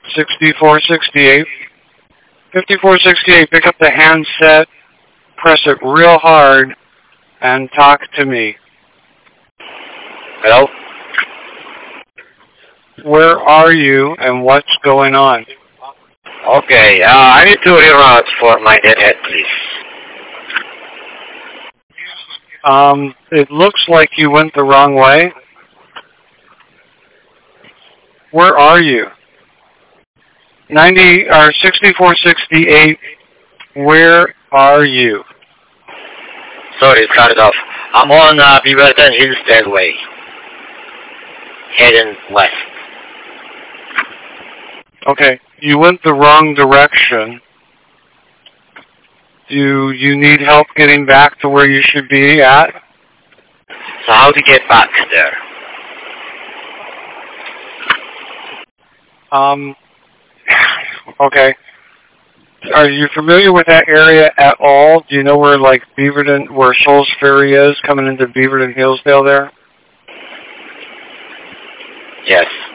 6468. 5468, pick up the handset, press it real hard, and talk to me. Hello? Where are you and what's going on? Okay, I need to reroute for my deadhead, please. It looks like you went the wrong way. Where are you? 6468, where are you? Sorry, cut it off. I'm on Beaverton Hills Stairway, heading west. Okay, you went the wrong direction. Do you need help getting back to where you should be at? So how to get back there? Okay. Are you familiar with that area at all? Do you know where, like, Beaverton, where Souls Ferry is, coming into Beaverton Hillsdale there? Yes.